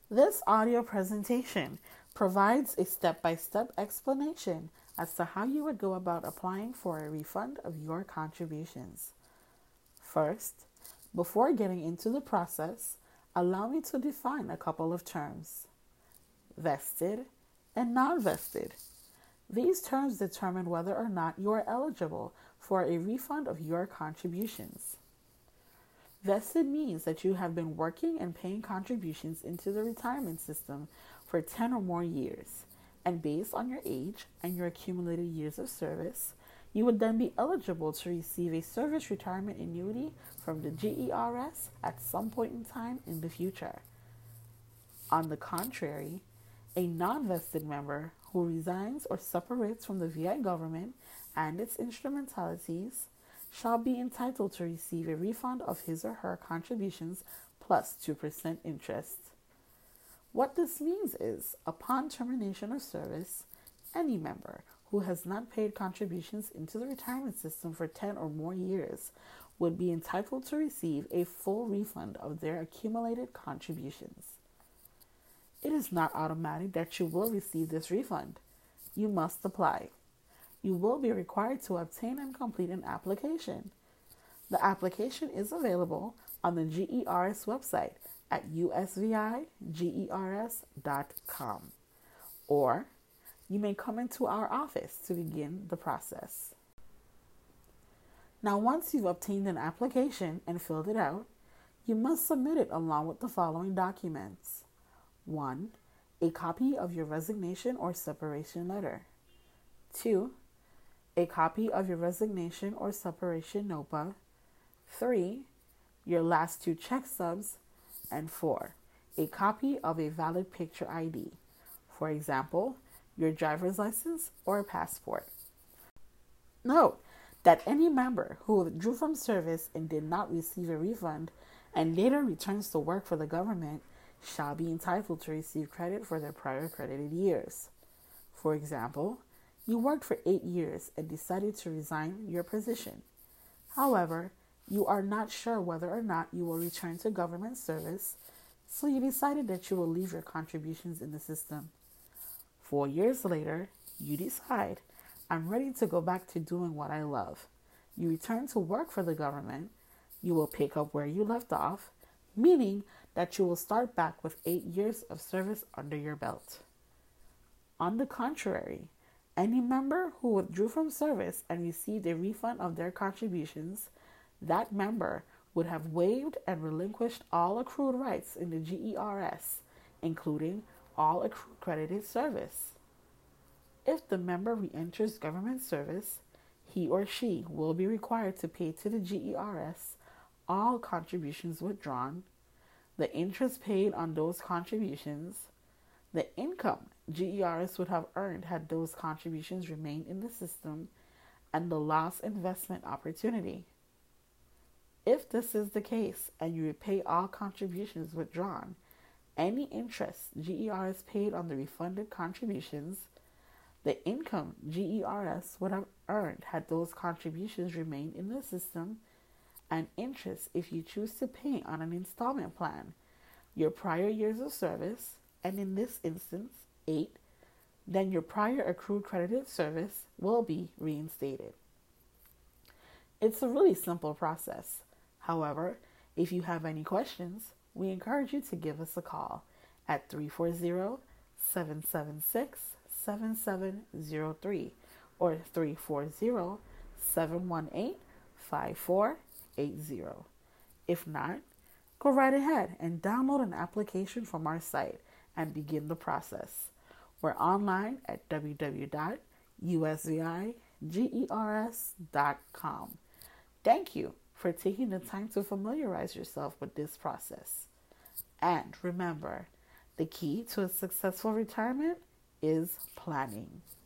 This audio presentation provides a step-by-step explanation as to how you would go about applying for a refund of your contributions. First, before getting into the process, allow me to define a couple of terms: vested and non-vested. These terms determine whether or not you are eligible for a refund of your contributions. Vested means that you have been working and paying contributions into the retirement system for 10 or more years, and based on your age and your accumulated years of service, you would then be eligible to receive a service retirement annuity from the GERS at some point in time in the future. On the contrary, a non-vested member who resigns or separates from the VI government and its instrumentalities shall be entitled to receive a refund of his or her contributions plus 2% interest. What this means is, upon termination of service, any member who has not paid contributions into the retirement system for 10 or more years would be entitled to receive a full refund of their accumulated contributions. It is not automatic that you will receive this refund. You must apply. You will be required to obtain and complete an application. The application is available on the GERS website at usvigers.com, or you may come into our office to begin the process. Now, once you've obtained an application and filled it out, you must submit it along with the following documents. 1. A copy of your resignation or separation letter. 2. A copy of your resignation or separation NOPA. 3. Your last 2 check stubs. And 4. A copy of a valid picture ID. For example, your driver's license or passport. Note that any member who withdrew from service and did not receive a refund and later returns to work for the government shall be entitled to receive credit for their prior credited years. For example, you worked for 8 years and decided to resign your position. However, you are not sure whether or not you will return to government service, so you decided that you will leave your contributions in the system. 4 years later, you decide, I'm ready to go back to doing what I love. You return to work for the government. You will pick up where you left off, meaning that you will start back with 8 years of service under your belt. On the contrary, any member who withdrew from service and received a refund of their contributions, that member would have waived and relinquished all accrued rights in the GERS, including all accrued credited service. If the member re-enters government service, he or she will be required to pay to the GERS all contributions withdrawn, the interest paid on those contributions, the income GERS would have earned had those contributions remained in the system, and the lost investment opportunity. If this is the case and you repay all contributions withdrawn, any interest GERS paid on the refunded contributions, the income GERS would have earned had those contributions remained in the system, and interest if you choose to pay on an installment plan, your prior years of service, and in this instance, 8, then your prior accrued credited service will be reinstated. It's a really simple process. However, if you have any questions, we encourage you to give us a call at 340-776-7703 or 340-718-5480. If not, go right ahead and download an application from our site and begin the process. We're online at www.usvigers.com. Thank you for taking the time to familiarize yourself with this process. And remember, the key to a successful retirement is planning.